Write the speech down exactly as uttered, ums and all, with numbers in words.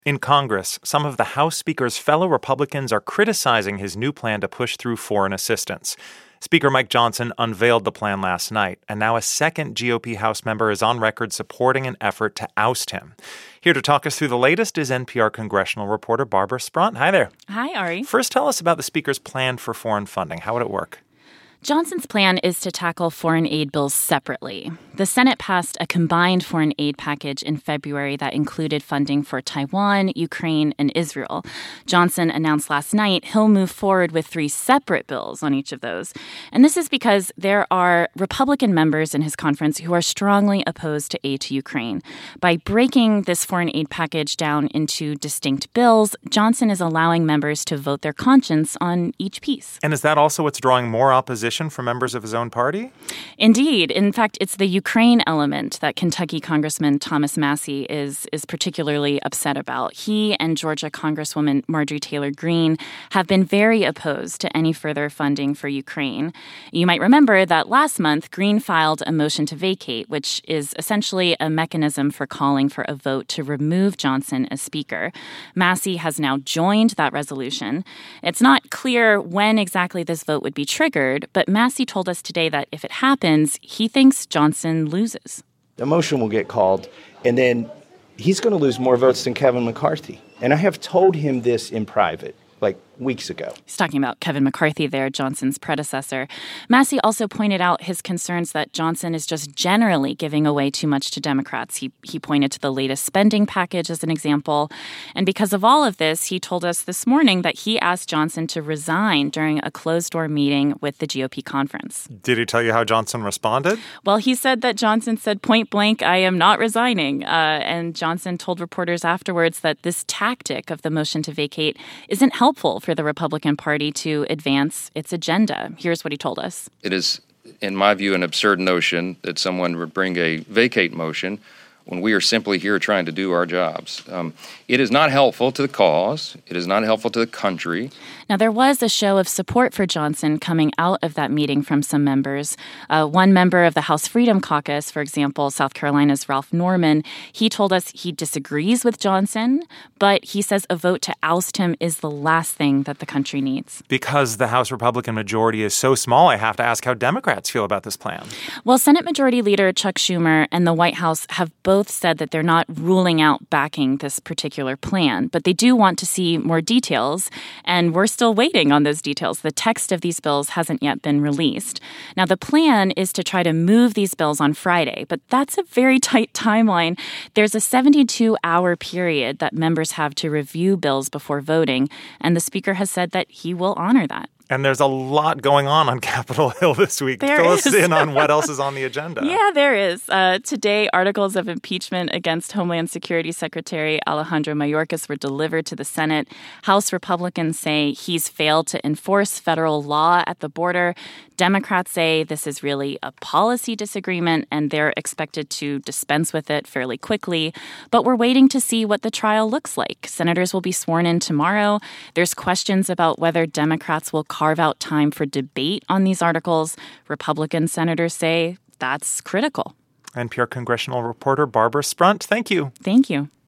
In Congress, some of the House Speaker's fellow Republicans are criticizing his new plan to push through foreign assistance. Speaker Mike Johnson unveiled the plan last night, and now a second G O P House member is on record supporting an effort to oust him. Here to talk us through the latest is N P R congressional reporter Barbara Sprunt. Hi there. Hi, Ari. First, tell us about the Speaker's plan for foreign funding. How would it work? Johnson's plan is to tackle foreign aid bills separately. The Senate passed a combined foreign aid package in February that included funding for Taiwan, Ukraine, and Israel. Johnson announced last night he'll move forward with three separate bills on each of those. And this is because there are Republican members in his conference who are strongly opposed to aid to Ukraine. By breaking this foreign aid package down into distinct bills, Johnson is allowing members to vote their conscience on each piece. And is that also what's drawing more opposition from members of his own party? Indeed. In fact, it's the Ukraine element that Kentucky Congressman Thomas Massie is, is particularly upset about. He and Georgia Congresswoman Marjorie Taylor Greene have been very opposed to any further funding for Ukraine. You might remember that last month, Greene filed a motion to vacate, which is essentially a mechanism for calling for a vote to remove Johnson as Speaker. Massie has now joined that resolution. It's not clear when exactly this vote would be triggered, but Massie told us today that if it happens, he thinks Johnson loses. The motion will get called, and then he's going to lose more votes than Kevin McCarthy. And I have told him this in private, like weeks ago. He's talking about Kevin McCarthy there, Johnson's predecessor. Massie also pointed out his concerns that Johnson is just generally giving away too much to Democrats. He he pointed to the latest spending package as an example. And because of all of this, he told us this morning that he asked Johnson to resign during a closed-door meeting with the G O P conference. Did he tell you how Johnson responded? Well, he said that Johnson said point blank, I am not resigning. Uh, and Johnson told reporters afterwards that this tactic of the motion to vacate isn't helpful for the Republican Party to advance its agenda. Here's what he told us. It is, in my view, an absurd notion that someone would bring a vacate motion when we are simply here trying to do our jobs. Um, it is not helpful to the cause. It is not helpful to the country. Now, there was a show of support for Johnson coming out of that meeting from some members. Uh, one member of the House Freedom Caucus, for example, South Carolina's Ralph Norman, he told us he disagrees with Johnson, but he says a vote to oust him is the last thing that the country needs. Because the House Republican majority is so small, I have to ask how Democrats feel about this plan. Well, Senate Majority Leader Chuck Schumer and the White House have both said that they're not ruling out backing this particular plan, but they do want to see more details, and we're still waiting on those details. The text of these bills hasn't yet been released. Now, the plan is to try to move these bills on Friday, but that's a very tight timeline. There's a seventy-two hour period that members have to review bills before voting, and the Speaker has said that he will honor that. And there's a lot going on on Capitol Hill this week. There Fill is. us in on what else is on the agenda. Yeah, there is. Uh, today, articles of impeachment against Homeland Security Secretary Alejandro Mayorkas were delivered to the Senate. House Republicans say he's failed to enforce federal law at the border. Democrats say this is really a policy disagreement, and they're expected to dispense with it fairly quickly. But we're waiting to see what the trial looks like. Senators will be sworn in tomorrow. There's questions about whether Democrats will carve out time for debate on these articles. Republican senators say that's critical. N P R congressional reporter Barbara Sprunt, thank you. Thank you.